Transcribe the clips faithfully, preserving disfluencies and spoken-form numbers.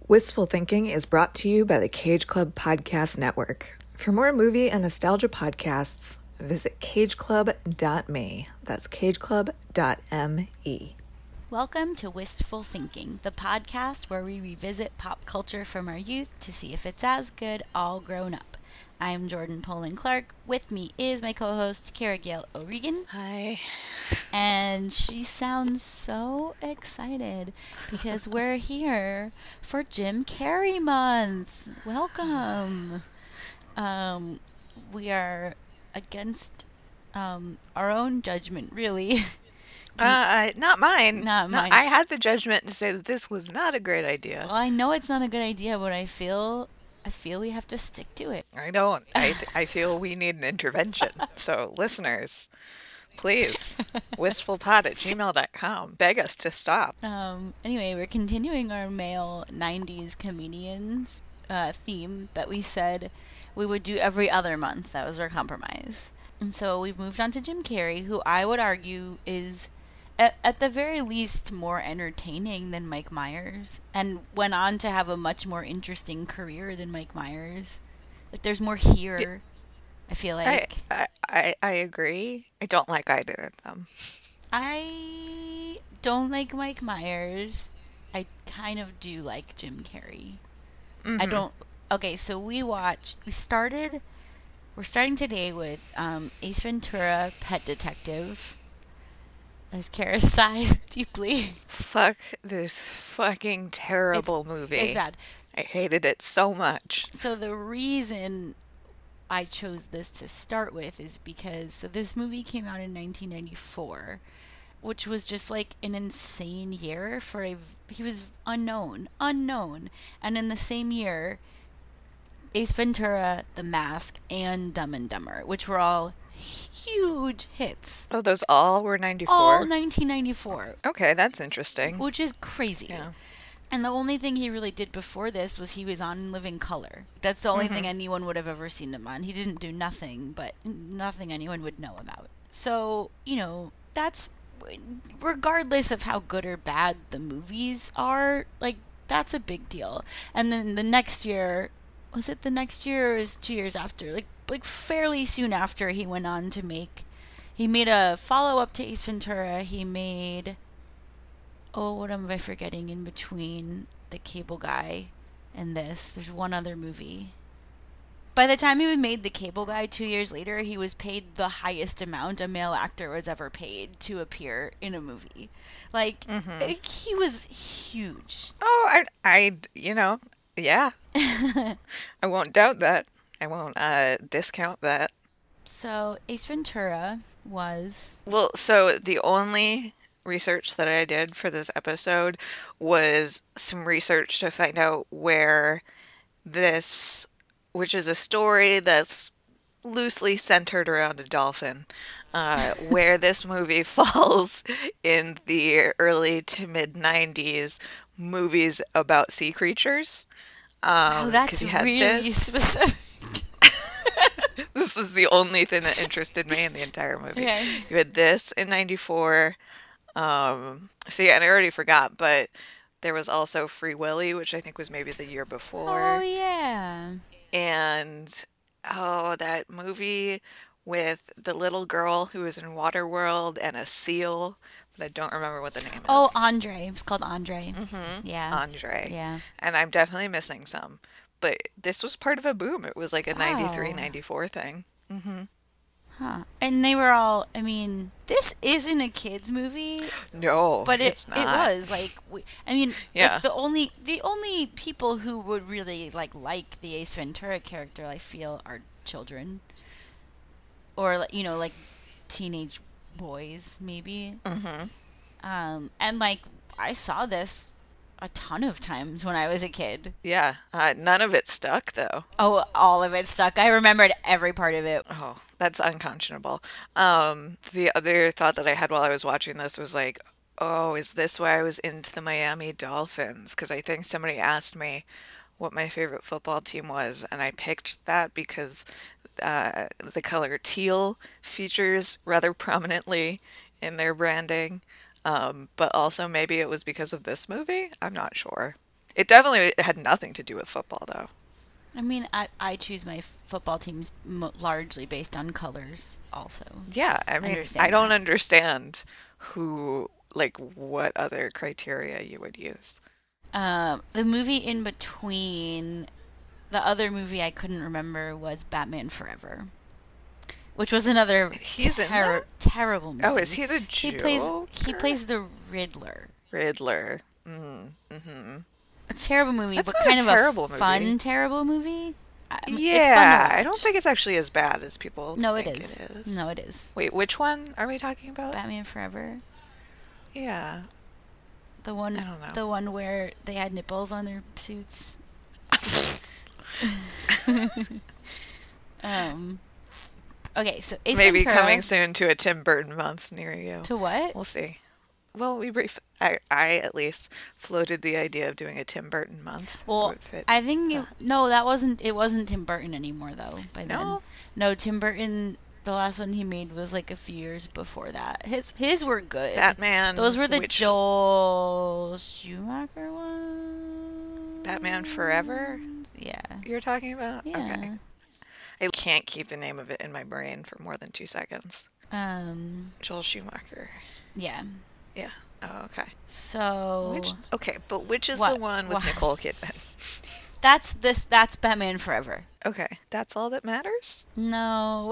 Wistful Thinking is brought to you by the Cage Club Podcast Network. For more movie and nostalgia podcasts, visit cage club dot me. That's cage club dot me. Welcome to Wistful Thinking, the podcast where we revisit pop culture from our youth to see if it's as good all grown up. I'm Jordan Poland Clark. With me is my co-host, Kara Gale O'Regan. Hi. And she sounds so excited because we're here for Jim Carrey month. Welcome. Um, we are against um, our own judgment, really. Uh, not mine. Not No, mine. I had the judgment to say that this was not a great idea. Well, I know it's not a good idea, but I feel I feel we have to stick to it. I don't. I, I feel we need an intervention. So, listeners, please, wistfulpod at gmail dot com. Beg us to stop. Um, anyway, we're continuing our male nineties comedians uh, theme that we said we would do every other month. That was our compromise. And so we've moved on to Jim Carrey, who I would argue is, at, at the very least, more entertaining than Mike Myers, and went on to have a much more interesting career than Mike Myers. Like, there's more here, I feel I, like. I, I, I agree. I don't like either of them. I don't like Mike Myers. I kind of do like Jim Carrey. Mm-hmm. I don't. Okay, so we watched. We started. We're starting today with um, Ace Ventura: Pet Detective. As Kara sighs deeply. Fuck this fucking terrible It's- movie. It's bad. I hated it so much. So the reason I chose this to start with is because so this movie came out in nineteen ninety-four, which was just like an insane year for a he was unknown, unknown, and in the same year, Ace Ventura, The Mask, and Dumb and Dumber, which were all huge hits, Oh, those all were ninety-four? all nineteen ninety-four, Okay, that's interesting. which is crazy. Yeah. And the only thing he really did before this was he was on Living Color. That's the only Mm-hmm. thing anyone would have ever seen him on. He didn't do nothing, but nothing anyone would know about. So, you know, that's, regardless of how good or bad the movies are, like, that's a big deal. And then the next year, was it the next year or was it two years after? Like, like fairly soon after, he went on to make, he made a follow-up to Ace Ventura. He made... Oh, what am I forgetting in between The Cable Guy and this? There's one other movie. By the time he made The Cable Guy two years later, he was paid the highest amount a male actor was ever paid to appear in a movie. Like, Mm-hmm. he was huge. Oh, I, I, you know, yeah. I won't doubt that. I won't uh, discount that. So, Ace Ventura was... Well, so the only research that I did for this episode was some research to find out where this, which is a story that's loosely centered around a dolphin, uh, where this movie falls in the early to mid nineties movies about sea creatures. Um, Oh, 'cause that's you had really this. specific. This is the only thing that interested me in the entire movie. Okay. You had this in ninety-four. Um, see, and I already forgot, but there was also Free Willy, which I think was maybe the year before. Oh, yeah. And, oh, that movie with the little girl who was in Waterworld and a seal, but I don't remember what the name Oh, is. Andre. It's called Andre. Mhm. Yeah. Andre. Yeah. And I'm definitely missing some. But this was part of a boom. It was like a ninety-three, Oh. ninety-four thing. Huh. And they were all, I mean, this isn't a kids movie, No, but it it's not. it was like we, I mean, Yeah. like the only the only people who would really like like the Ace Ventura character, I feel, are children. Or like, you know, like teenage boys maybe. Mhm. Um and like I saw this a ton of times when I was a kid. Yeah, uh, none of it stuck though. Oh, all of it stuck. I remembered every part of it. Oh, that's unconscionable. Um, the other thought that I had while I was watching this was like, oh, is this why I was into the Miami Dolphins? Because I think somebody asked me what my favorite football team was, and I picked that because uh, the color teal features rather prominently in their branding. Um, but also maybe it was because of this movie. I'm not sure. It definitely had nothing to do with football, though. I mean, I, I choose my f- football teams m- largely based on colors, also. Yeah, I mean, Understand I don't that. understand who, like, what other criteria you would use. Um, the movie in between, the other movie I couldn't remember was Batman Forever, which was another He's in terror that? terrible movie. Oh, is he the He plays he Joker? plays the Riddler. Riddler. Mm, mm-hmm. A terrible movie, That's but not kind a of terrible a movie. fun terrible movie. I mean, Yeah, it's fun to I don't watch. think it's actually as bad as people No, it think is. it is. No, it is. Wait, which one are we talking about? Batman Forever. Yeah. The one I don't know. the one where they had nipples on their suits. um Okay, so Ace Maybe Ventura, coming soon to a Tim Burton month near you. to what? We'll see. Well, we brief. I, I at least floated the idea of doing a Tim Burton month. It Well, would fit I think it, that. no, that wasn't it wasn't Tim Burton anymore though by then. No? No, Tim Burton, the last one he made was like a few years before that. His his were good. Batman. Those were the which, Joel Schumacher ones. Batman Forever. Yeah. You're talking about? Yeah. Okay. I can't keep the name of it in my brain for more than two seconds. Um. Joel Schumacher. Yeah. Yeah. Oh, okay. So Which? Okay, but which is What? the one with What? Nicole Kidman? that's this. That's Batman Forever. Okay, that's all that matters. No.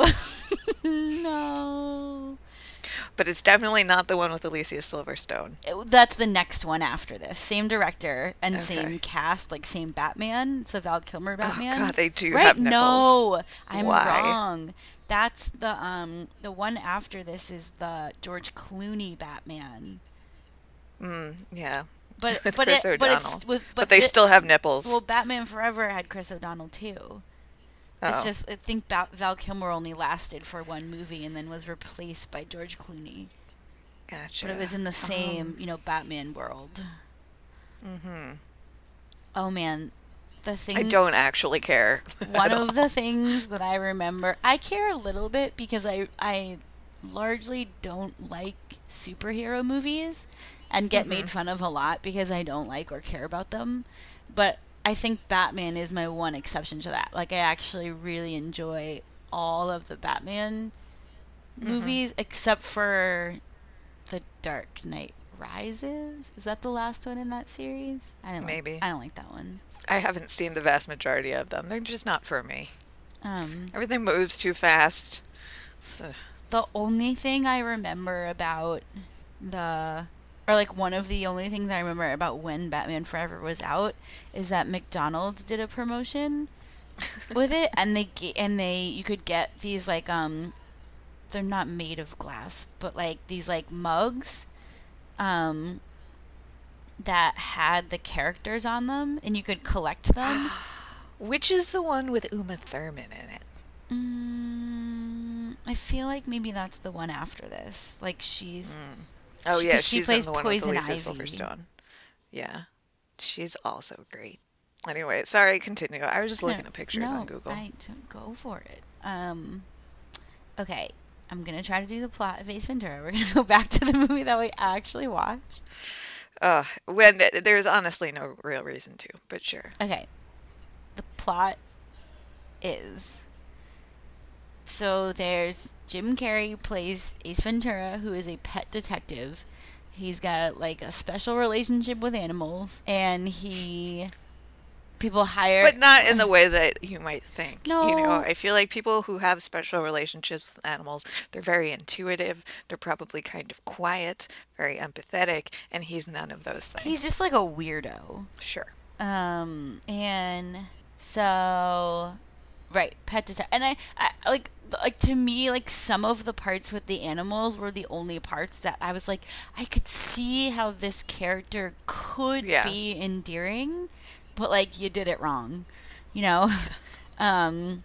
No. But it's definitely not the one with Alicia Silverstone. It- that's the next one after this. Same director and Okay. same cast, like same Batman. It's a Val Kilmer Batman. Oh God, they do right? have nipples. No, I'm Why? wrong. That's the um the one after this is the George Clooney Batman. Mm, yeah. But With but Chris it, but it's O'Donnell. with but, But they thi- still have nipples. well, Batman Forever had Chris O'Donnell too. It's Oh. just I think Ba- Val Kilmer only lasted for one movie and then was replaced by George Clooney. Gotcha. But it was in the same, you know, Batman world. Mm-hmm. Oh man, the thing. I don't actually care. One at of all. the things that I remember, I care a little bit because I I largely don't like superhero movies and get made fun of a lot because I don't like or care about them. But I think Batman is my one exception to that. Like I actually really enjoy all of the Batman movies except for The Dark Knight Rises. Is that the last one in that series? I don't Maybe. Like, I don't like that one. I haven't seen the vast majority of them. They're just not for me. Um, Everything moves too fast. So- the only thing I remember about the, or like one of the only things I remember about when Batman Forever was out is that McDonald's did a promotion with it, and they ge- and they you could get these like um, they're not made of glass, but like these like mugs, um, that had the characters on them, and you could collect them. Which is the one with Uma Thurman in it? Mm, I feel like maybe that's the one after this. Like she's. Oh She- yeah, 'cause she she's plays in the one Poison with Alicia Ivy. Silverstone. Yeah, she's also great. Anyway, sorry, continue. I was just looking No, at pictures no, on Google. I don't go for it. Um, okay, I'm gonna try to do the plot of Ace Ventura. We're gonna go back to the movie that we actually watched. Uh, when there's honestly no real reason to, but sure. Okay, the plot is so there's Jim Carrey plays Ace Ventura, who is a pet detective. He's got like a special relationship with animals, and he people hire But not in the way that you might think. You know, No. I feel like people who have special relationships with animals, they're very intuitive. They're probably kind of quiet, very empathetic, and he's none of those things. he's just like a weirdo. Sure. Um, and so, right, pet detective, and I, I like, like to me, like some of the parts with the animals were the only parts that I was like, I could see how this character could Yeah. be endearing, but like you did it wrong, you know. um.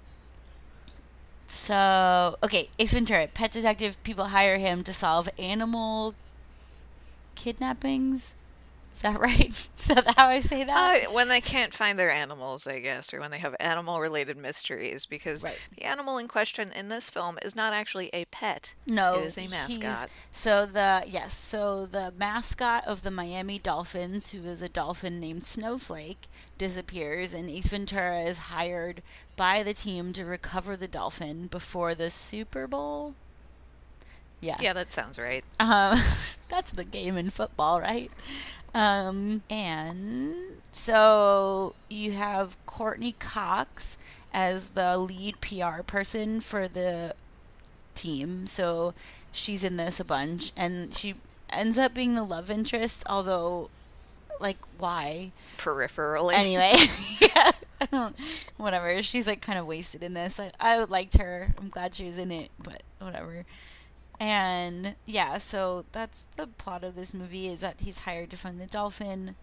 So okay, Ace Ventura, pet detective. People hire him to solve animal kidnappings. Is that right? Is that how I say that? Uh, when they can't find their animals, I guess, or when they have animal-related mysteries, because Right. the animal in question in this film is not actually a pet. No, It is a he's mascot. so the yes, so the mascot of the Miami Dolphins, who is a dolphin named Snowflake, disappears, and Ace Ventura is hired by the team to recover the dolphin before the Super Bowl. Yeah, Yeah, that sounds right. um, that's the game in football, right? Um, and so you have Courtney Cox as the lead P R person for the team. So she's in this a bunch, and she ends up being the love interest, although, like, why? Peripherally. Anyway, yeah, I don't, whatever. She's, like, kind of wasted in this. I, I liked her. I'm glad she was in it, but whatever. And yeah, so that's the plot of this movie, is that he's hired to find the dolphin.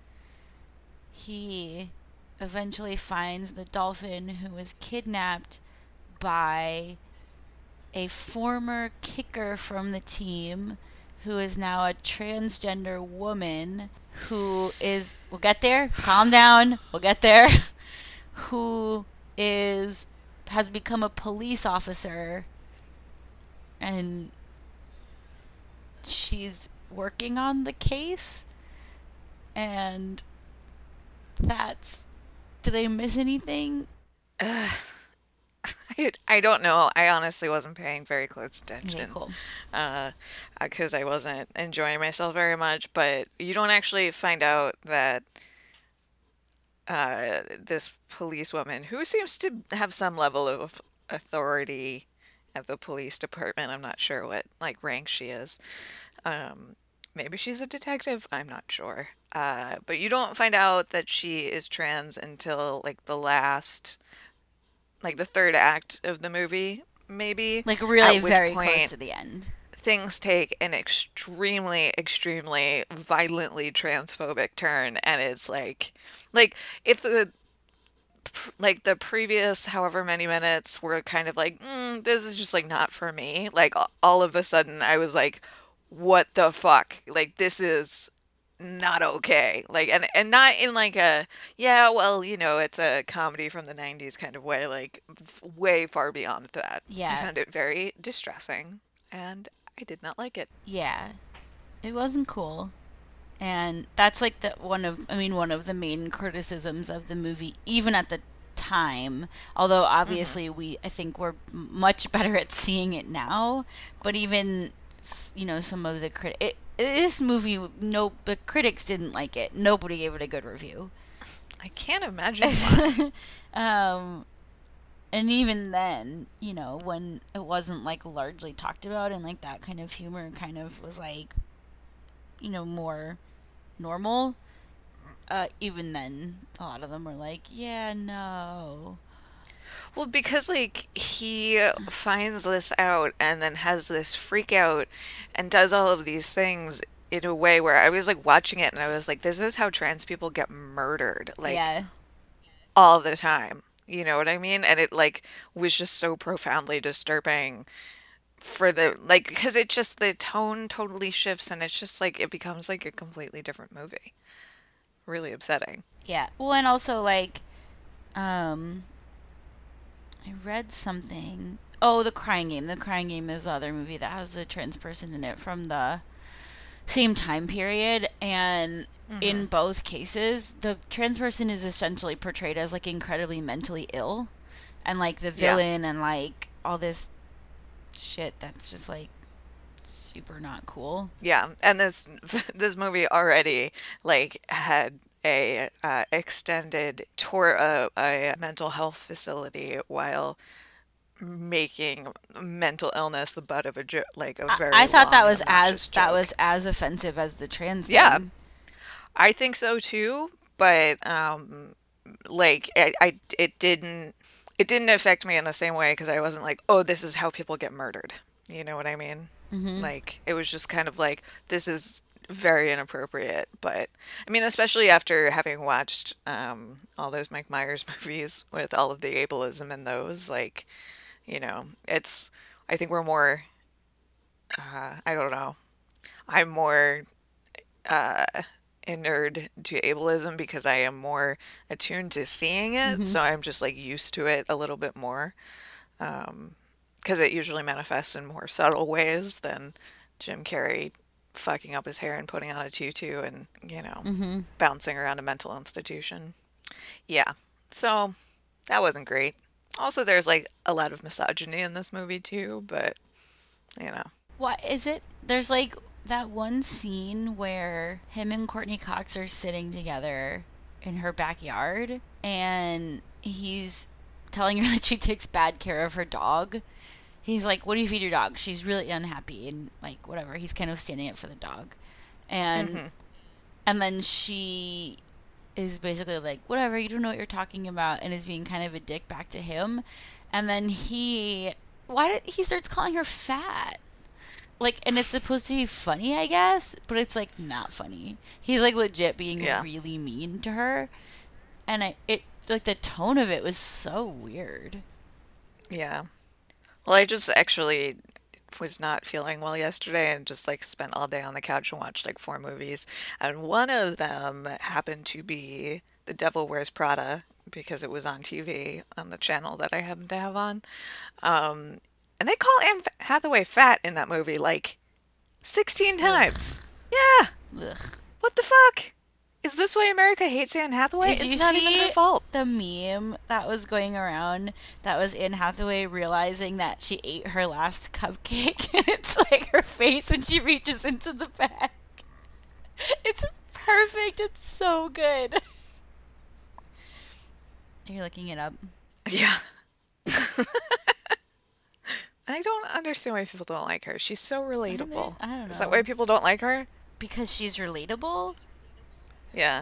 He eventually finds the dolphin, who was kidnapped by a former kicker from the team, who is now a transgender woman who is, we'll get there, calm down, we'll get there, who is, has become a police officer, and she's working on the case, and that's, did I miss anything? I, I don't know. I honestly wasn't paying very close attention. Okay, cool. Uh, because I wasn't enjoying myself very much, but you don't actually find out that uh, this policewoman, who seems to have some level of authority at the police department, I'm not sure what like rank she is. Um, maybe she's a detective, I'm not sure. Uh, but you don't find out that she is trans until like the last, like the third act of the movie, maybe. Like, really At which very point close to the end. things take an extremely, extremely violently transphobic turn, and it's like, like if the like the previous however many minutes were kind of like, mm, this is just like not for me. Like a- all of a sudden, I was like, what the fuck? Like this is not okay. Like and and not in like a yeah, well, you know, it's a comedy from the nineties kind of way. Like f- way far beyond that. I Yeah, found it very distressing, and I did not like it. yeah. It wasn't cool. And that's like the one of, I mean, one of the main criticisms of the movie, even at the time. Although obviously we, I think we're m- much better at seeing it now. But even, s- you know, some of the crit, it, this movie, no, the critics didn't like it. Nobody gave it a good review. I can't imagine why. Um, and even then, you know, when it wasn't like largely talked about, and like that kind of humor kind of was like, you know, more normal, uh, even then, a lot of them were like, yeah, no. Well, because like he finds this out and then has this freak out and does all of these things in a way where I was like watching it and I was like, this is how trans people get murdered, like Yeah, all the time. You know what I mean? And it like was just so profoundly disturbing for the like because it just the tone totally shifts and it's just like it becomes like a completely different movie. Really upsetting. yeah. Well, and also, like, um, I read something. Oh, The Crying Game. The Crying Game is the other movie that has a trans person in it from the same time period, and in both cases the trans person is essentially portrayed as like incredibly mentally ill, and like the Yeah. villain, and like all this shit that's just like super not cool. Yeah, and this this movie already like had a uh, extended tour of a mental health facility while making mental illness the butt of a jo- like a I, very I thought that long, was obnoxious as that joke. was as offensive as the trans Yeah, thing. I think so too, but um like I, I it didn't it didn't affect me in the same way because I wasn't like, oh, this is how people get murdered. You know what I mean? Like it was just kind of like this is very inappropriate, but I mean, especially after having watched um all those Mike Myers movies with all of the ableism in those, like, you know, it's I think we're more uh I don't know. I'm more uh inured to ableism because I am more attuned to seeing it. Mm-hmm. So I'm just like used to it a little bit more. Um, because it usually manifests in more subtle ways than Jim Carrey fucking up his hair and putting on a tutu and, you know, Mm-hmm. bouncing around a mental institution. Yeah. So that wasn't great. Also, there's like a lot of misogyny in this movie too, but you know. What is it? There's like that one scene where him and Courtney Cox are sitting together in her backyard, and he's telling her that she takes bad care of her dog. He's like, "What do you feed your dog?" She's really unhappy, and like whatever. He's kind of standing up for the dog, and Mm-hmm. and then she is basically like, "Whatever, you don't know what you're talking about," and is being kind of a dick back to him, and then he why did he starts calling her fat? Like, and it's supposed to be funny, I guess, but it's like not funny. He's like legit being Yeah. really mean to her, and I it like the tone of it was so weird. Yeah. Well, I just actually was not feeling well yesterday and just like spent all day on the couch and watched like four movies. And one of them happened to be The Devil Wears Prada because it was on T V on the channel that I happen to have on. Um, and they call Anne Hathaway fat in that movie like sixteen times. Yeah. Ugh. What the fuck? Is this why America hates Anne Hathaway? Did it's you not see even her fault. the meme that was going around that was Anne Hathaway realizing that she ate her last cupcake, and it's like her face when she reaches into the bag. It's perfect. It's so good. Are you looking it up? Yeah. I don't understand why people don't like her. She's so relatable. there's- I don't Is that know. why people don't like her? Because she's relatable? Yeah.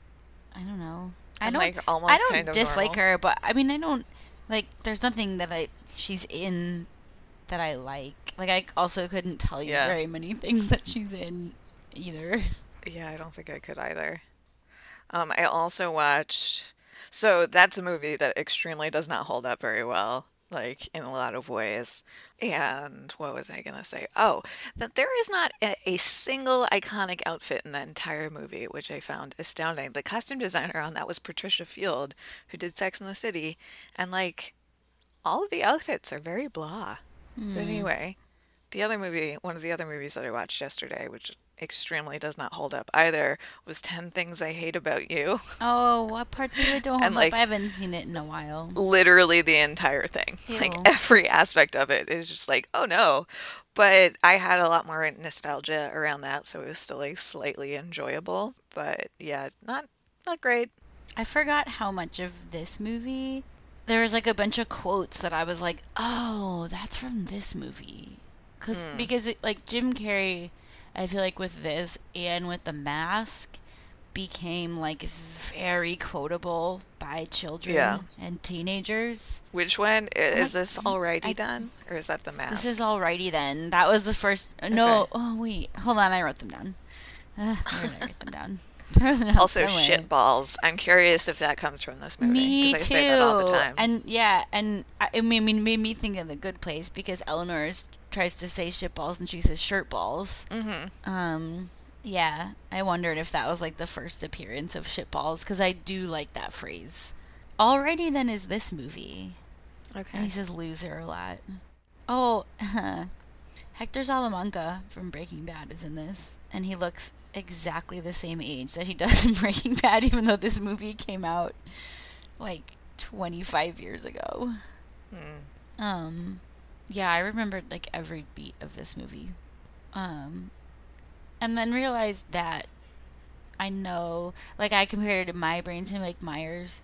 I don't know. I And, don't. like, almost I don't kind of dislike normal. her, but I mean, I don't like. There's nothing that I she's in that I like. Like, I also couldn't tell you Yeah. very many things that she's in either. Yeah, I don't think I could either. Um, I also watched. So that's a movie that extremely does not hold up very well, like in a lot of ways. And what was I gonna say? Oh, that there is not a, a single iconic outfit in the entire movie, which I found astounding. The costume designer on that was Patricia Field, who did Sex and the City, and like all of the outfits are very blah. But anyway, the other movie, one of the other movies that I watched yesterday, which extremely does not hold up either, was ten Things I Hate About You. Oh, what parts of it don't hold And, up? like- I haven't seen it in a while. Literally the entire thing. Ew. Like every aspect of it is just like, oh no. But I had a lot more nostalgia around that, so it was still like slightly enjoyable. But yeah, not not great. I forgot how much of this movie. There was like a bunch of quotes that I was like, oh, that's from this movie. Cause, Because it, like Jim Carrey, I feel like with this and with The Mask, became like very quotable by children Yeah. and teenagers. Which one? I- Is I- this alrighty I- done? Or is that the mask? This is alrighty then. That was the first. No, Okay. oh wait, hold on. I wrote them down. Uh, where did I write them down? I wrote them down Also somewhere. shitballs. I'm curious if that comes from this movie. Me 'cause too. I say that all the time. And yeah, and I, I mean, it made me think of The Good Place because Eleanor is, tries to say shitballs and she says shirt balls. Mm-hmm. Um, yeah, I wondered if that was like the first appearance of shitballs because I do like that phrase. Alrighty then is this movie, and Okay. he says loser a lot. Oh, Hector Salamanca from Breaking Bad is in this, and he looks exactly the same age that he does in Breaking Bad, even though this movie came out like twenty-five years ago. Hmm. Um, yeah, I remembered like every beat of this movie. Um, and then realized that I know, like, I compared my brain to Mike Myers,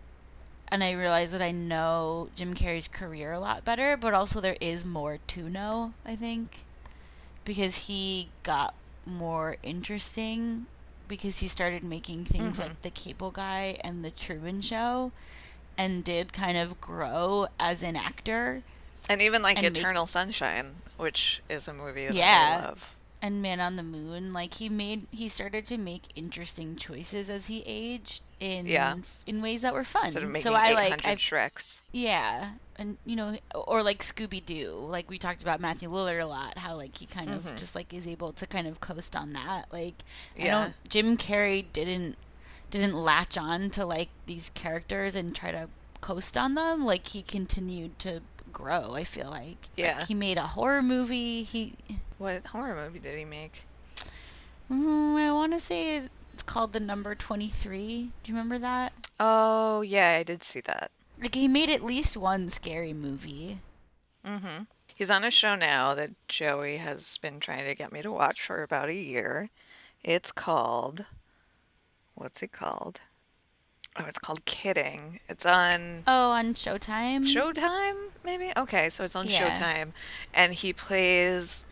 and I realized that I know Jim Carrey's career a lot better, but also there is more to know, I think, because he got more interesting because he started making things Mhm. like The Cable Guy and The Truman Show and did kind of grow as an actor. And even like And make- Eternal Sunshine, which is a movie that Yeah. I love. and Man on the Moon, like he made he started to make interesting choices as he aged in Yeah. in ways that were fun. Instead of making so I eight like hundred I Shreks. yeah, and you know, or like Scooby Doo, like we talked about Matthew Lillard a lot, how like he kind of Mhm. just like is able to kind of coast on that. Like I Yeah. don't Jim Carrey didn't didn't latch on to like these characters and try to coast on them. Like he continued to grow, I feel like. Yeah. Like, he made a horror movie. He What horror movie did he make? mm, I want to say it's called The Number twenty-three. Do you remember that? Oh, yeah, I did see that. Like he made at least one scary movie. Mm-hmm. He's on a show now that Joey has been trying to get me to watch for about a year. It's called... What's it called? Oh, it's called Kidding. It's on Oh, on Showtime? Showtime, maybe? Okay, so it's on Yeah. Showtime. And he plays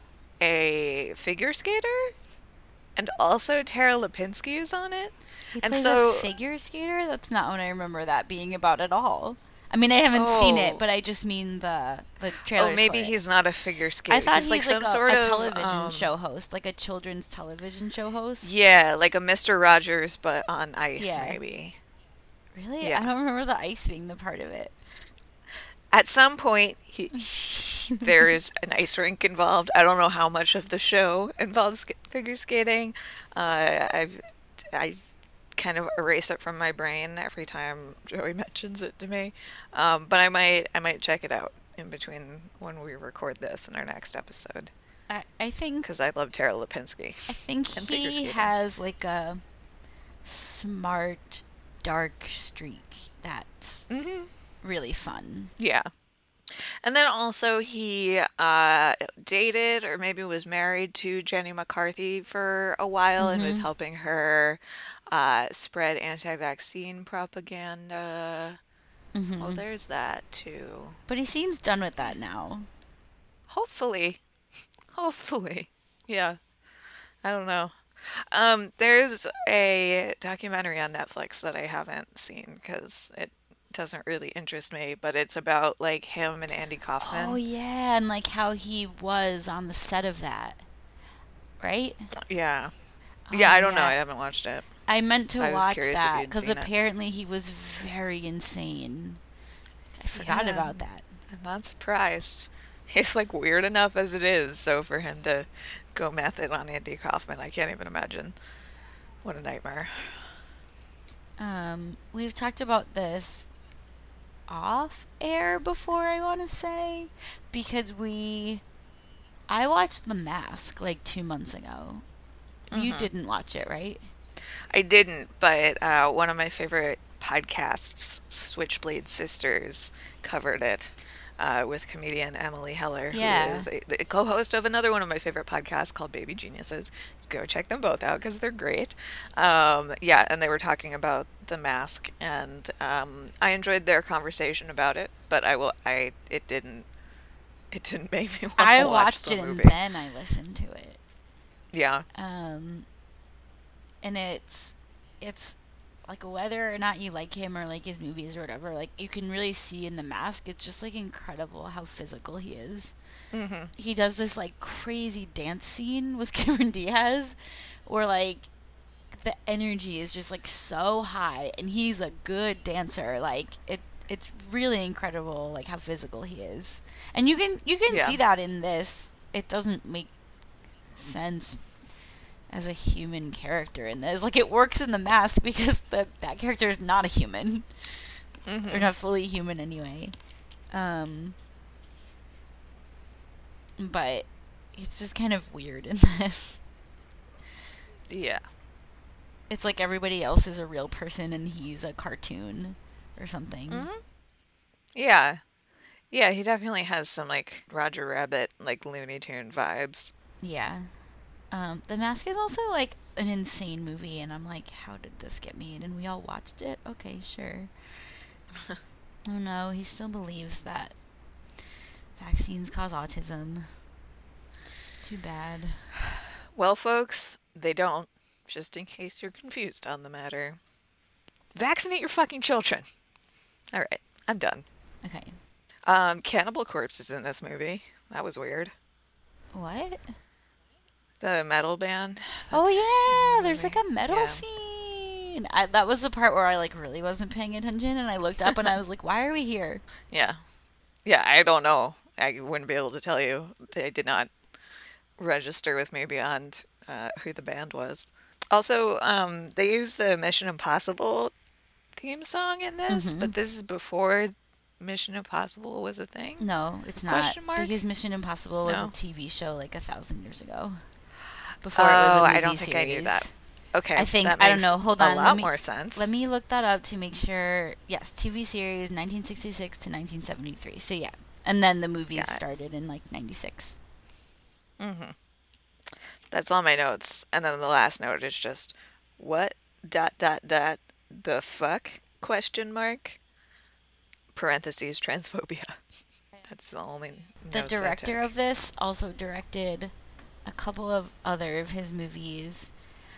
a figure skater. And also Tara Lipinski is on it. He and plays so a figure skater? That's not what I remember that being about at all. I mean, I haven't seen it, Oh. but I just mean the the trailer. Oh, maybe he's not a figure skater. I thought he's, he's, like, like, some a, sort a of television um, show host, like a children's television show host. Yeah, like a Mister Rogers, but on ice, Yeah. maybe. Really? Yeah. I don't remember the ice being the part of it. At some point, he, there is an ice rink involved. I don't know how much of the show involves sk- figure skating. Uh, I've, I kind of erase it from my brain every time Joey mentions it to me. Um, but I might, I might check it out in between when we record this and our next episode I, I think because I love Tara Lipinski. I think and figure he skating. has like a smart, dark streak that's Mm-hmm. really fun. Yeah. And then also he uh, dated or maybe was married to Jenny McCarthy for a while and was helping her uh, spread anti-vaccine propaganda. So there's that too. But he seems done with that now. Hopefully. Hopefully. Yeah. I don't know. Um, there's a documentary on Netflix that I haven't seen because it doesn't really interest me, but it's about like him and Andy Kaufman. Oh yeah, and like how he was on the set of that, right? Yeah. Oh, Yeah, I don't know. yeah. I haven't watched it. I meant to I was watch curious if that you'd because seen it. apparently he was very insane. I forgot Yeah. about that. I'm not surprised. He's like weird enough as it is, so for him to go method on Andy Kaufman, I can't even imagine. What a nightmare. Um, we've talked about this off air before, I want to say, because we, I watched The Mask like two months ago. You didn't watch it, right? I didn't, but uh, one of my favorite podcasts, Switchblade Sisters, covered it uh, with comedian Emily Heller, Yeah. who is a, the co-host of another one of my favorite podcasts called Baby Geniuses. Go check them both out because they're great. Um, yeah, and they were talking about The Mask, and um, I enjoyed their conversation about it, but I will, I it didn't, it didn't make me want to I watch watched the it and movie. then I listened to it. Yeah, Um, and it's it's like whether or not you like him or like his movies or whatever, like you can really see in The Mask, it's just like incredible how physical he is. hmm He does this like crazy dance scene with Cameron Diaz where like the energy is just like so high and he's a good dancer. Like it it's really incredible like how physical he is. And you can you can Yeah. see that in this. It doesn't make sense as a human character in this. Like it works in The Mask because the that character is not a human. hmm Or not fully human anyway. Um but it's just kind of weird in this. yeah. It's like everybody else is a real person and he's a cartoon or something. Mhm. Yeah. Yeah, he definitely has some like Roger Rabbit, like Looney Tune vibes. Yeah. Um, The Mask is also like an insane movie, and I'm like, how did this get made? And we all watched it? Okay, sure. Oh no, he still believes that vaccines cause autism. Too bad. Well, folks, they don't. Just in case you're confused on the matter. Vaccinate your fucking children. All right, I'm done. Okay. Um, Cannibal Corpse is in this movie. That was weird. What? The metal band. Oh yeah, there's movie. like a metal Yeah. scene. I, that was the part where I like really wasn't paying attention, and I looked up and I was like, "Why are we here?" Yeah. Yeah, I don't know. I wouldn't be able to tell you. They did not register with me beyond uh, who the band was. Also, um, they used the Mission Impossible theme song in this, Mhm. but this is before Mission Impossible was a thing. No, it's not Question mark? because Mission Impossible was No. a T V show like a thousand years ago. Before it was a Oh, movie I don't think series. I knew that. Okay, I think that I don't makes know. Hold a on, lot let me, more sense. Let me look that up to make sure. Yes, T V series nineteen sixty-six to nineteen seventy-three. So yeah, and then the movies Got it. started in like ninety-six. That's all my notes, and then the last note is just what dot dot dot the fuck question mark parentheses transphobia. That's the only. The notes I director took. of this also directed a couple of other of his movies.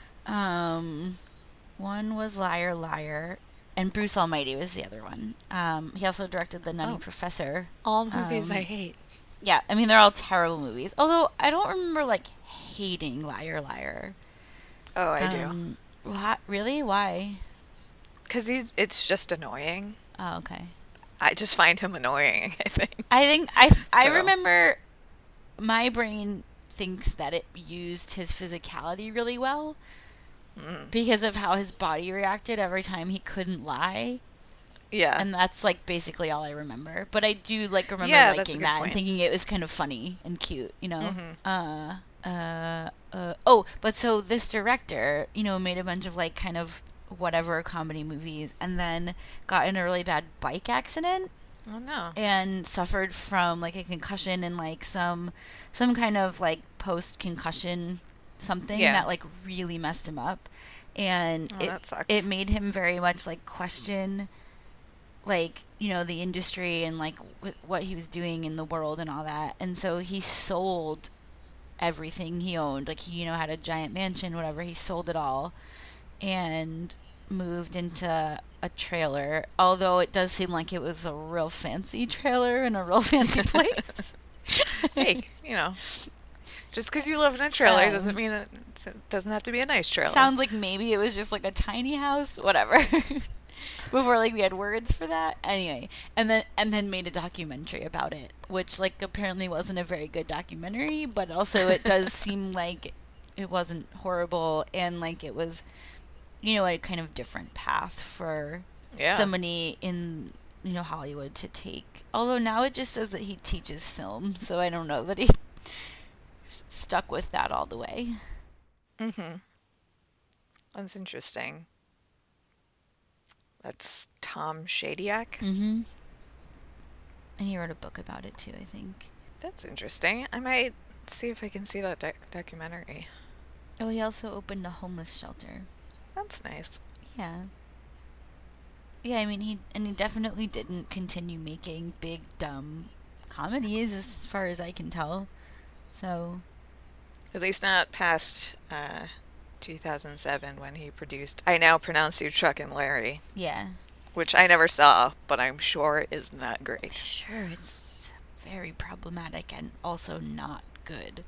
Um, one was Liar Liar, and Bruce Almighty was the other one. Um, he also directed The Nutty Oh. Professor. all movies I um, hate. Yeah, I mean they're all terrible movies. Although I don't remember like hating Liar Liar. Oh, I do. Um, why, really? Why? Because he's it's just annoying. Oh, okay. I just find him annoying, I think. I think I I So. remember my brain thinks that it used his physicality really well Mm. because of how his body reacted every time he couldn't lie, Yeah. and that's like basically all I remember. But I do like remember Yeah, that's a liking good that and point. thinking it was kind of funny and cute, you know. Mhm. Uh, uh, uh. Oh, but so this director, you know, made a bunch of like kind of whatever comedy movies, and then got in a really bad bike accident Oh no. and suffered from like a concussion and like some some kind of like post concussion something Yeah. that like really messed him up, and Oh, it that sucks. it made him very much like question like, you know, the industry and like w- what he was doing in the world and all that. And so he sold everything he owned. Like he, you know, had a giant mansion, whatever. He sold it all and moved into a trailer, although it does seem like it was a real fancy trailer in a real fancy place. Hey, you know, just because you live in a trailer Um, doesn't mean it, it doesn't have to be a nice trailer. Sounds like maybe it was just like a tiny house, whatever. Before like we had words for that. Anyway, and then and then made a documentary about it, which like apparently wasn't a very good documentary, but also it does seem like it wasn't horrible, and like it was, you know, a kind of different path for Yeah. somebody in, you know, Hollywood to take. Although now it just says that he teaches film, so I don't know that he's stuck with that all the way. Mm-hmm. That's interesting. That's Tom Shadyac. Mm-hmm. And he wrote a book about it too, I think. That's interesting. I might see if I can see that doc- documentary. Oh, he also opened a homeless shelter. That's nice. Yeah. Yeah, I mean, he and he definitely didn't continue making big, dumb comedies, as far as I can tell. So, At least not past uh, two thousand seven when he produced I Now Pronounce You Chuck and Larry, yeah. which I never saw, but I'm sure is not great. Sure, it's very problematic and also not good.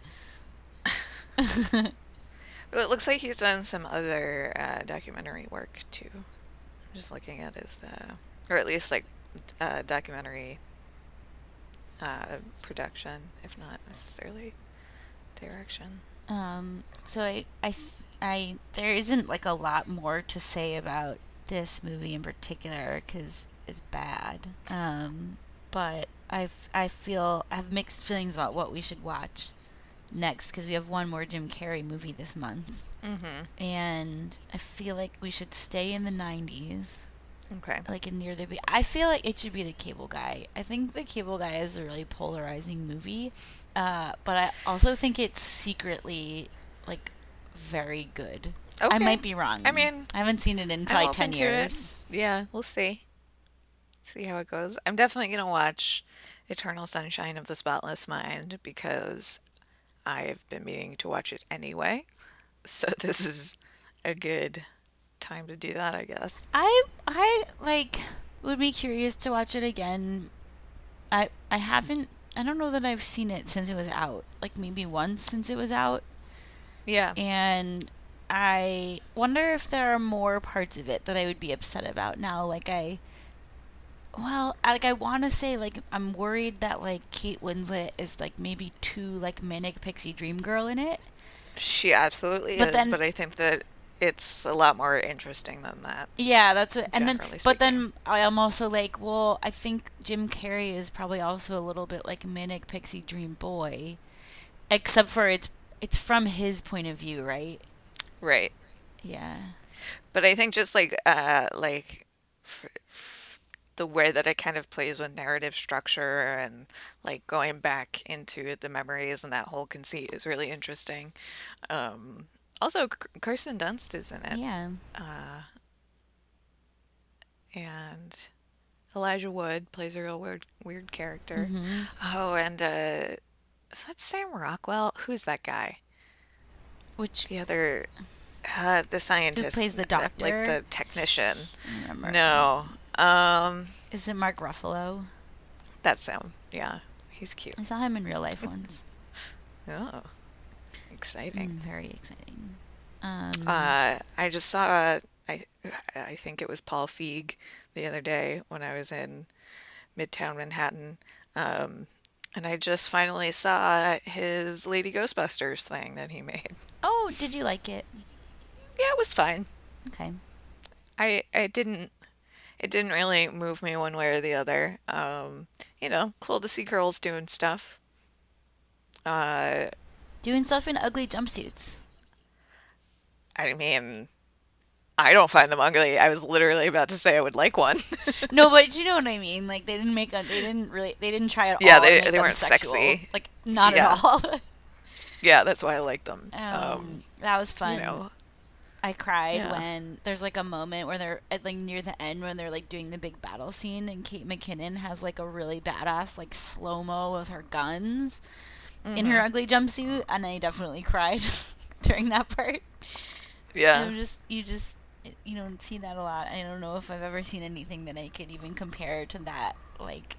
But it looks like he's done some other uh, documentary work too. I'm just looking at his, uh, or at least like uh, documentary uh, production, if not necessarily direction. Um, so I, I, f- I, there isn't like a lot more to say about this movie in particular because it's bad. Um, but I, f- I feel I have mixed feelings about what we should watch next because we have one more Jim Carrey movie this month, Mm-hmm. and I feel like we should stay in the nineties, Okay. like in near the. Be- I feel like it should be The Cable Guy. I think The Cable Guy is a really polarizing movie, uh, but I also think it's secretly like very good. I Okay. might be wrong. I mean, I haven't seen it in I'm probably open ten to it. years. Yeah, we'll see. See how it goes. I'm definitely gonna watch Eternal Sunshine of the Spotless Mind because I've been meaning to watch it anyway. So this is a good time to do that, I guess. I I like would be curious to watch it again. I I haven't. I don't know that I've seen it since it was out. Like maybe once since it was out. Yeah. And I wonder if there are more parts of it that I would be upset about now. Like I, well, I, like I want to say like I'm worried that like Kate Winslet is like maybe too like manic pixie dream girl in it. She absolutely But is, then- but I think that it's a lot more interesting than that. Yeah, that's what, and then Generally but then I am also like, well, I think Jim Carrey is probably also a little bit like manic pixie dream boy, except for it's it's from his point of view, right? Right. Yeah. But I think just like uh like f- f- the way that it kind of plays with narrative structure and like going back into the memories and that whole conceit is really interesting. Um also K- Kirsten Dunst is in it. Yeah. And Elijah Wood plays a real weird weird character. Mm-hmm. Oh, and uh is that Sam Rockwell? Who's that guy? Which The other uh the scientist plays the that- doctor? like the technician. I don't remember. No. Um Is it Mark Ruffalo? That's Sam. Yeah. He's cute. I saw him in real life once. Oh. Mm, Exciting. very exciting. Um, Uh I just saw I I think it was Paul Feig the other day when I was in Midtown Manhattan. Um and I just finally saw his Lady Ghostbusters thing that he made. oh, did you like it? Yeah, it was fine. Okay. I I didn't it didn't really move me one way or the other. Um, you know, cool to see girls doing stuff. Uh, Doing stuff in ugly jumpsuits. I mean, I don't find them ugly. I was literally about to say I would like one. No, but you know what I mean. Like they didn't make a, they didn't really, they didn't try at Yeah, all. they- to make they them weren't sexual. sexy. Like not Yeah. at all. Yeah, that's why I like them. um, that was fun. You know, I cried Yeah. when there's like a moment where they're at like near the end when they're like doing the big battle scene and Kate McKinnon has like a really badass like slow mo with her guns in Mm-hmm. her ugly jumpsuit, and I definitely cried during that part. yeah. And just you just you don't see that a lot. I don't know if I've ever seen anything that I could even compare to that like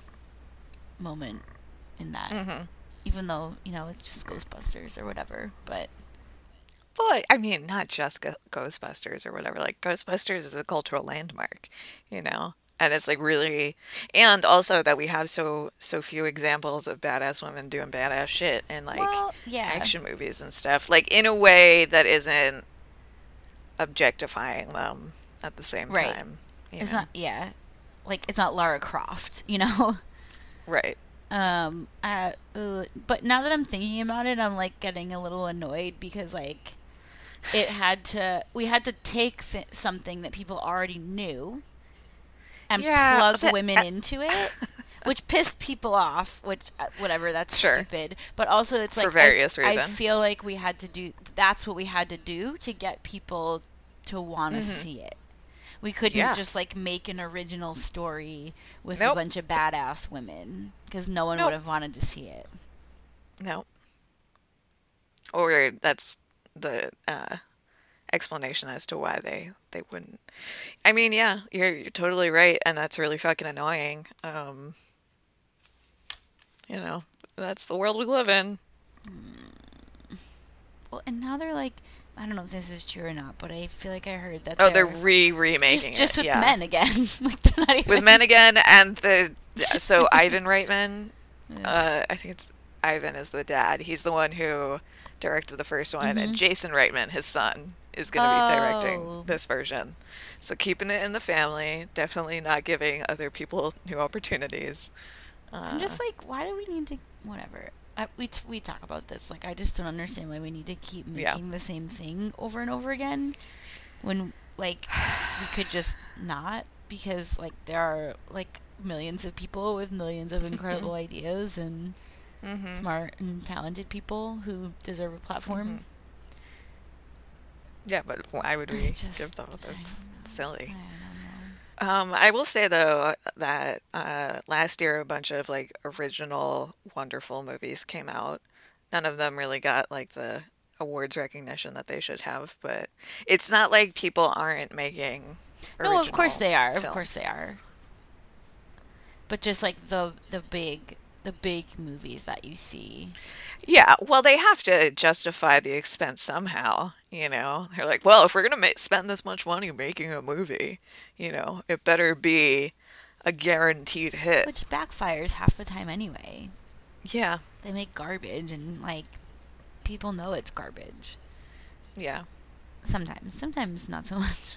moment in that. Mm-hmm. Even though you know it's just Ghostbusters or whatever, but Well, I mean, not just Go- Ghostbusters or whatever. Like, Ghostbusters is a cultural landmark, you know? And it's like really, and also that we have so so few examples of badass women doing badass shit in like well, yeah, action movies and stuff, like in a way that isn't objectifying them at the same Right. time. you it's know? not yeah, like it's not Lara Croft, you know. Right. Um, uh, uh, but now that I'm thinking about it, I'm like getting a little annoyed because like it had to, we had to take th- something that people already knew and Yeah, plug but- women into it, which pissed people off. Which uh, whatever, that's Sure. stupid. But also, it's like For various I, f- I reasons. feel like we had to do. That's what we had to do to get people to want to see it. We couldn't Mm-hmm. Yeah. just like make an original story with a Nope. bunch of badass women because no one Nope. would have wanted to see it. No. Or that's the uh, explanation as to why they, they wouldn't. I mean, yeah, you're you're totally right, and that's really fucking annoying. Um, you know, that's the world we live in. Well, and now they're like, I don't know if this is true or not, but I feel like I heard that Oh, they're they're re-remaking just, just it. with yeah. men again. like they're not even With men again, and the so Ivan Reitman, uh, I think it's Ivan is the dad. He's the one who directed the first one, and Jason Reitman, his son, is going to be Oh. directing this version. So keeping it in the family, definitely not giving other people new opportunities. I'm just like, why do we need to? Whatever. I, we t- we talk about this. Like, I just don't understand why we need to keep making Yeah. the same thing over and over again, when like we could just not, because like there are like millions of people with millions of incredible ideas and Mm-hmm. smart and talented people who deserve a platform. Yeah, but why would we I just- give them? I That's don't know. silly. I don't know. Um, I will say though that uh, last year a bunch of like original wonderful movies came out. None of them really got like the awards recognition that they should have, but it's not like people aren't making No, of course original they are. Of course films. they are. But just like the the big the big movies that you see. Yeah, well, they have to justify the expense somehow, you know? They're like, well, if we're gonna ma spend this much money making a movie, you know, it better be a guaranteed hit. Which backfires half the time anyway. Yeah, They make garbage and, like, people know it's garbage. yeah. Sometimes. Sometimes not so much.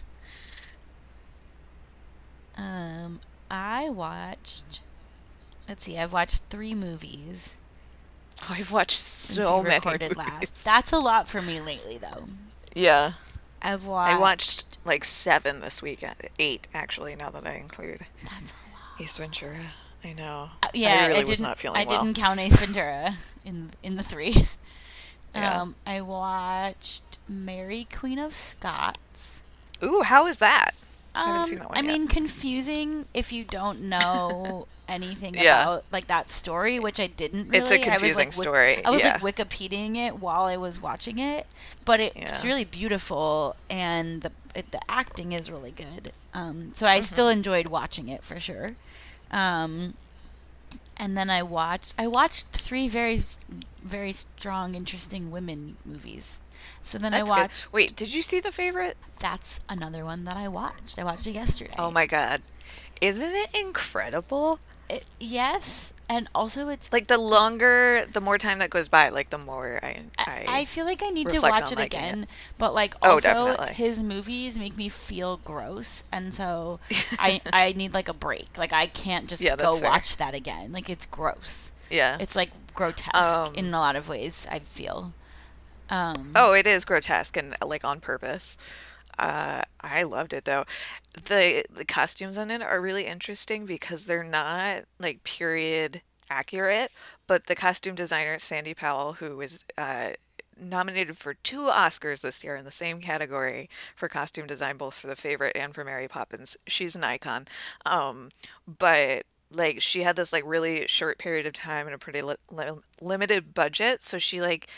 Um, I watched... Let's see, I've watched three movies I've watched since so we many recorded movies. last. That's a lot for me lately, though. Yeah. I've watched... I watched like seven this weekend. Eight, actually, now that I include That's a lot. Ace Ventura. I know. Uh, yeah, I really I was didn't. not feeling I well. didn't count Ace Ventura in in the three. Yeah. Um, I watched Mary Queen of Scots. Ooh, how is that? I haven't Um, seen that one I yet. mean, confusing if you don't know anything Yeah. about like that story, which I didn't It's really. a I was confusing like, Wik- story, I was yeah. like Wikipediaing it while I was watching it, but it, it's Yeah. really beautiful and the it, the acting is really good. Um, so I Mm-hmm. still enjoyed watching it for sure. Um, and then I watched I watched three very very strong, interesting women movies. So then That's I good. watched. Wait, did you see The Favorite? That's another one that I watched. I watched it yesterday. Oh my God. Isn't it incredible? It, yes, and also it's. Like the longer, the more time that goes by, like the more I I, I, I feel like I need to reflect watch on it liking again, it. but like Oh, also definitely. his movies make me feel gross, and so I I need like a break. Like I can't just Yeah, go that's fair. watch that again. Like it's gross. yeah. It's like grotesque Um, in a lot of ways. I feel. Um, Oh, it is grotesque and like on purpose. Uh, I loved it though. The the costumes in it are really interesting because they're not like period accurate, but the costume designer Sandy Powell, who was uh, nominated for two Oscars this year in the same category for costume design, both for The Favorite and for Mary Poppins, she's an icon. Um, but like she had this like really short period of time and a pretty li li limited budget, so she like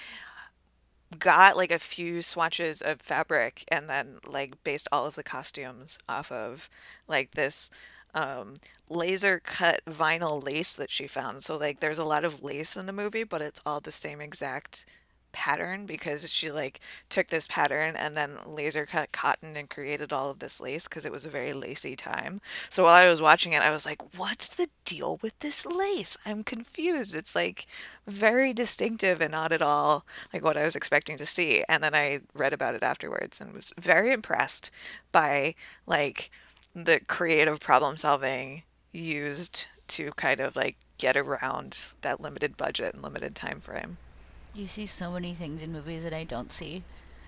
got like a few swatches of fabric and then like based all of the costumes off of like this um laser cut vinyl lace that she found. So like there's a lot of lace in the movie, but it's all the same exact pattern because she like took this pattern and then laser cut cotton and created all of this lace because it was a very lacy time. So while I was watching it, I was like, what's the deal with this lace? I'm confused. It's like very distinctive and not at all like what I was expecting to see. And then I read about it afterwards and was very impressed by like the creative problem solving used to kind of like get around that limited budget and limited time frame. you see so many things in movies that I don't see.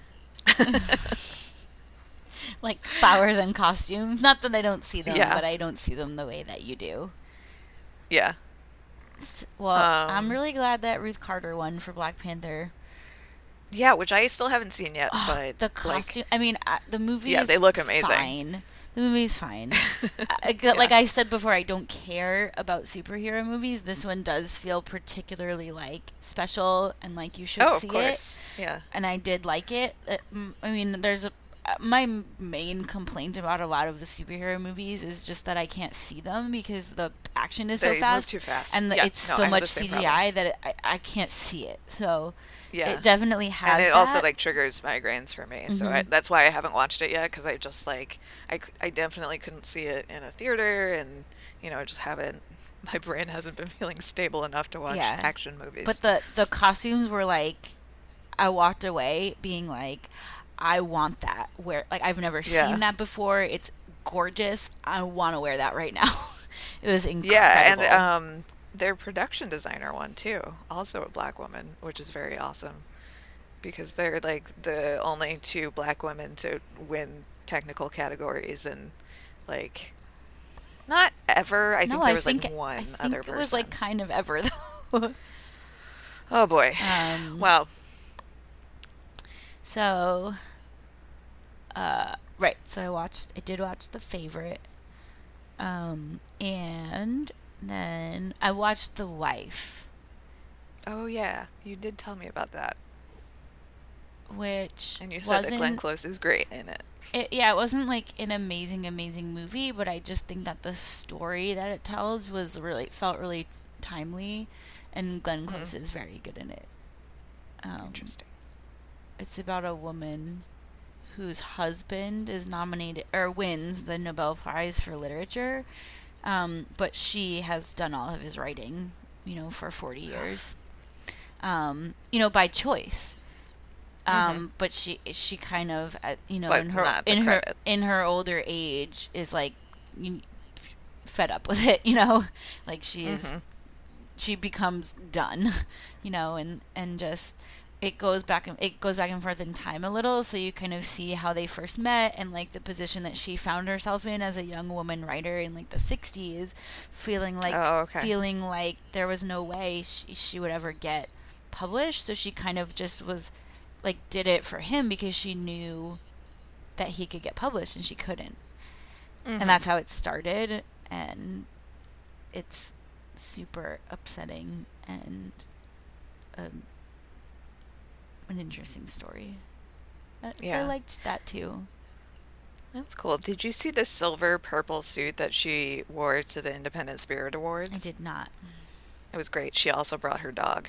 Like flowers and costumes. Not that I don't see them, Yeah. but I don't see them the way that you do. Yeah. S- Well, Um, I'm really glad that Ruth Carter won for Black Panther. Yeah, which I still haven't seen yet, but The like, costume. I mean, uh, the movie Yeah, is they look amazing. fine. The movie's fine. I, I- like I said before, I don't care about superhero movies. This one does feel particularly like special and like you should oh, of see it. course. Yeah. And I did like it. Uh, mm, I mean, there's a uh, my main complaint about a lot of the superhero movies is just that I can't see them because the action is They so move fast, too fast. and the, Yeah, it's no, I so have the much same C G I that it, I I can't see it. So Yeah. it definitely has And it that. also like triggers migraines for me. So I, Mhm. that's why I haven't watched it yet because I just like I, c- I definitely couldn't see it in a theater and you know, I just haven't my brain hasn't been feeling stable enough to watch Yeah. action movies. But the the costumes were like, I walked away being like, I want that. Where like I've never Yeah. seen that before. It's gorgeous. I want to wear that right now. It was incredible. Yeah, and um, their production designer won too, also a black woman, which is very awesome because they're like the only two black women to win technical categories and like not ever. I think no, there I was think like one I think other it person. was like kind of ever though. Oh boy. um, Wow. So, uh, right. So I watched. I did watch The Favorite, um, and then I watched The Wife, Oh yeah, you did tell me about that, which and you said that wasn't. Glenn Close is great in it. It, yeah, it wasn't like an amazing, amazing movie, but I just think that the story that it tells was really felt really timely, and Glenn Close mm. is very good in it. Um, Interesting. It's about a woman whose husband is nominated or wins the Nobel Prize for Literature, um, but she has done all of his writing, you know, for forty years, um, you know, by choice. Um, mm-hmm. But she she kind of, you know, but in her in her credit. in her older age is like you, fed up with it, you know, like she's mm-hmm. she becomes done, you know, and and just it goes back and it goes back and forth in time a little, so you kind of see how they first met and like the position that she found herself in as a young woman writer in like the sixties, feeling like oh, okay. feeling like there was no way she she would ever get published, so she kind of just was like did it for him because she knew that he could get published and she couldn't. Mm-hmm. And that's how it started, and it's super upsetting and um, an interesting story. So yeah. I liked that too. That's cool. Did you see the silver purple suit that she wore to the Independent Spirit Awards? I did not. It was great. She also brought her dog.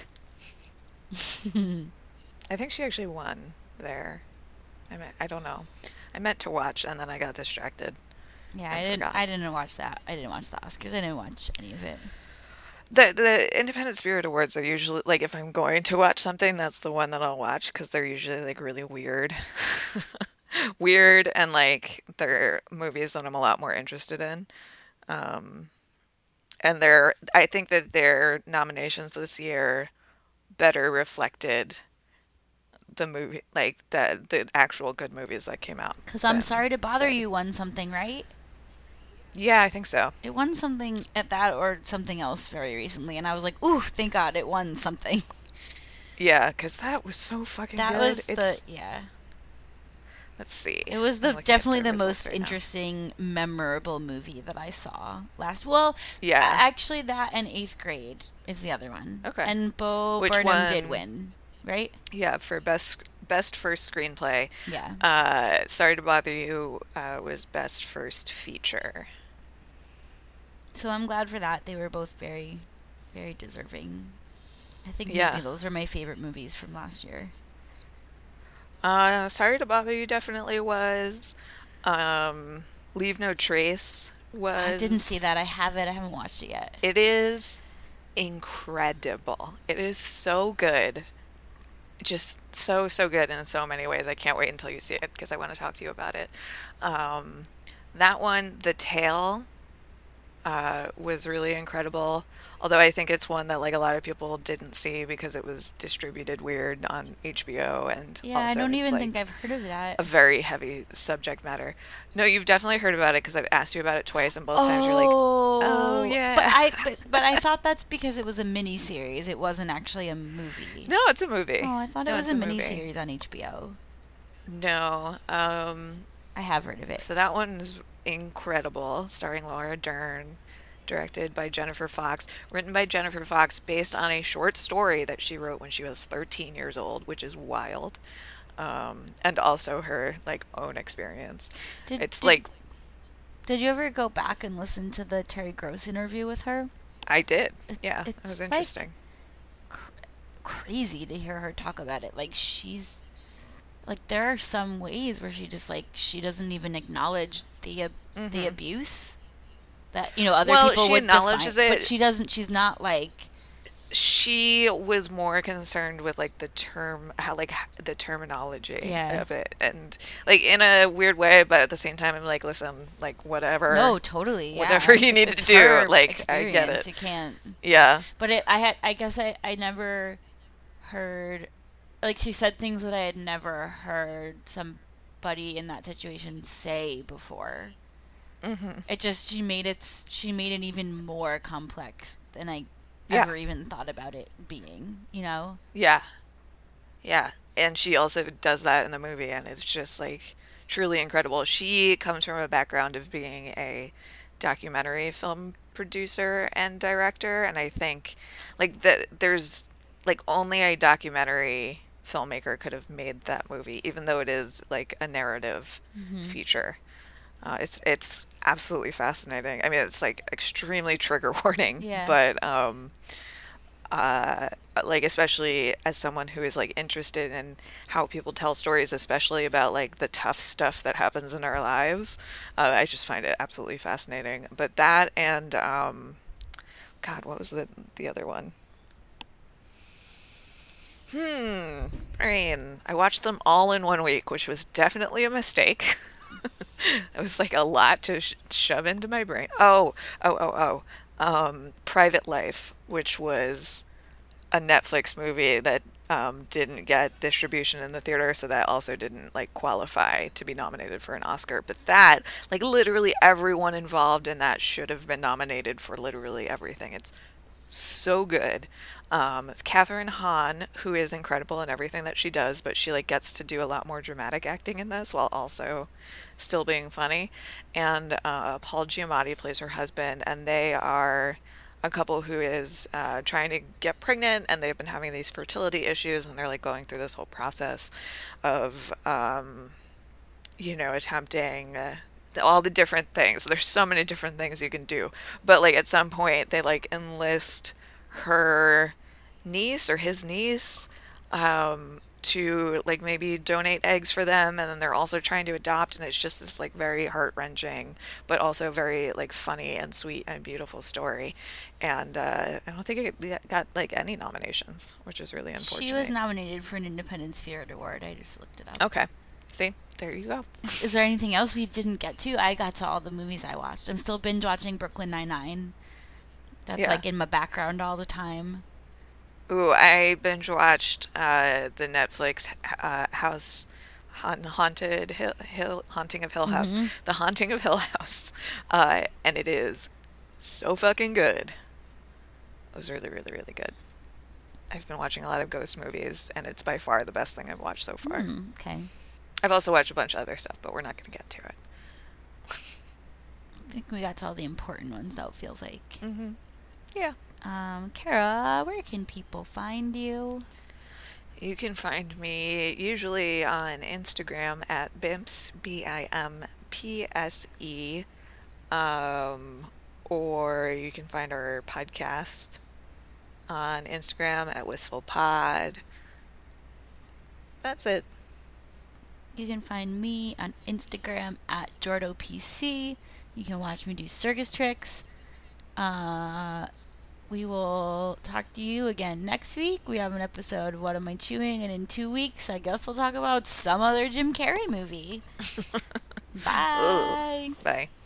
I think she actually won there. I mean, I don't know. I meant to watch and then I got distracted. Yeah, I didn't. Forgot. I didn't watch that. I didn't watch the Oscars. I didn't watch any of it. The the Independent Spirit Awards are usually like if I'm going to watch something, that's the one that I'll watch because they're usually like really weird, weird, and like they're movies that I'm a lot more interested in. Um, and they're I think that their nominations this year better reflected the movie, like the the actual good movies that came out. Because I'm Sorry to Bother You won something, right? Yeah, I think so. It won something at that or something else very recently, and I was like, ooh, thank God it won something. Yeah, because that was so fucking that good. That was it's, the, yeah. Let's see. It was the definitely the most right interesting, now. memorable movie that I saw last. Well, yeah. Actually, that and Eighth Grade is the other one. Okay. And Bo Which Burnham one? did win, right? Yeah, for best best first screenplay. Yeah. Uh, Sorry to Bother You uh, was best first feature. So I'm glad for that. They were both very, very deserving. I think yeah. maybe those are my favorite movies from last year. Uh, Sorry to Bother You definitely was. Um, Leave No Trace was. I didn't see that. I have it. I haven't watched it yet. It is incredible. It is so good. Just so, so good in so many ways. I can't wait until you see it because I want to talk to you about it. Um, that one, The Tale, uh, was really incredible. Although I think it's one that like a lot of people didn't see because it was distributed weird on H B O and yeah, also I don't even like think I've heard of that. A very heavy subject matter. No, you've definitely heard about it because I've asked you about it twice and both oh, times you're like, oh yeah. But I but, but I thought that's because it was a mini series. It wasn't actually a movie. No, it's a movie. Oh, I thought no, it was a, a mini movie. series on H B O. No, um, I have heard of it. So that one is incredible, starring Laura Dern. Directed by Jennifer Fox, written by Jennifer Fox, based on a short story that she wrote when she was thirteen years old, which is wild, um, and also her like own experience. Did, it's did, like, did you ever go back and listen to the Terry Gross interview with her? I did. It, yeah, it was interesting. Like cr- crazy to hear her talk about it. Like she's, like there are some ways where she just like she doesn't even acknowledge the uh, mm-hmm. the abuse. That, you know, other well, people she would acknowledges define, it, but she doesn't. She's not like. She was more concerned with like the term, how like the terminology yeah. of it, and like in a weird way, but at the same time, I'm like, listen, like whatever. No, totally. Whatever yeah. you need it's to do, like I get it. You can't. Yeah. But it, I had, I guess I, I never heard, like she said things that I had never heard somebody in that situation say before. Mm-hmm. It just she made it she made it even more complex than I yeah. ever even thought about it being, you know? Yeah. Yeah. And she also does that in the movie, and it's just like truly incredible. She comes from a background of being a documentary film producer and director, and I think like that there's like only a documentary filmmaker could have made that movie, even though it is like a narrative mm-hmm. feature. Uh, it's it's absolutely fascinating. I mean, it's like extremely trigger warning, Yeah. but um, uh, like especially as someone who is like interested in how people tell stories, especially about like the tough stuff that happens in our lives, uh, I just find it absolutely fascinating. But that and um, God, what was the the other one? Hmm. I mean, I watched them all in one week, which was definitely a mistake. It was like a lot to sh- shove into my brain. Oh, oh, oh, oh. Um, Private Life, which was a Netflix movie that um, didn't get distribution in the theater, so that also didn't like qualify to be nominated for an Oscar. But that, like, literally everyone involved in that should have been nominated for literally everything. It's so good. Um, it's Catherine Hahn, who is incredible in everything that she does, but she like gets to do a lot more dramatic acting in this while also still being funny. And uh, Paul Giamatti plays her husband, and they are a couple who is uh, trying to get pregnant, and they've been having these fertility issues, and they're like going through this whole process of um, you know, attempting uh, all the different things. There's so many different things you can do. But like at some point they like enlist her niece or his niece um to like maybe donate eggs for them, and then they're also trying to adopt, and it's just this like very heart-wrenching but also very like funny and sweet and beautiful story. And uh, I don't think it got like any nominations, which is really She was unfortunate. nominated for an Independent Spirit Award. I just looked it up. Okay. See, there you go. Is there anything else we didn't get to? I got to all the movies I watched. I'm still binge watching Brooklyn Nine-Nine. That's Yeah. like in my background all the time. Ooh, I binge watched uh, the Netflix uh, House Haun- Haunted Hill, Hill Haunting of Hill House, Mm-hmm. The Haunting of Hill House, uh, and it is so fucking good. It was really, really, really good. I've been watching a lot of ghost movies, and it's by far the best thing I've watched so far. Hmm, okay. I've also watched a bunch of other stuff, but we're not going to get to it. I think we got to all the important ones, though, it feels like. Mm-hmm. Yeah. Um, Kara, where can people find you? You can find me usually on Instagram at Bimps, B I M P S E, um, or you can find our podcast on Instagram at Wistful Pod. That's it. You can find me on Instagram at JordoPC. You can watch me do circus tricks. Uh, we will talk to you again next week. We have an episode of What Am I Chewing? And in two weeks, I guess we'll talk about some other Jim Carrey movie. Bye. Bye.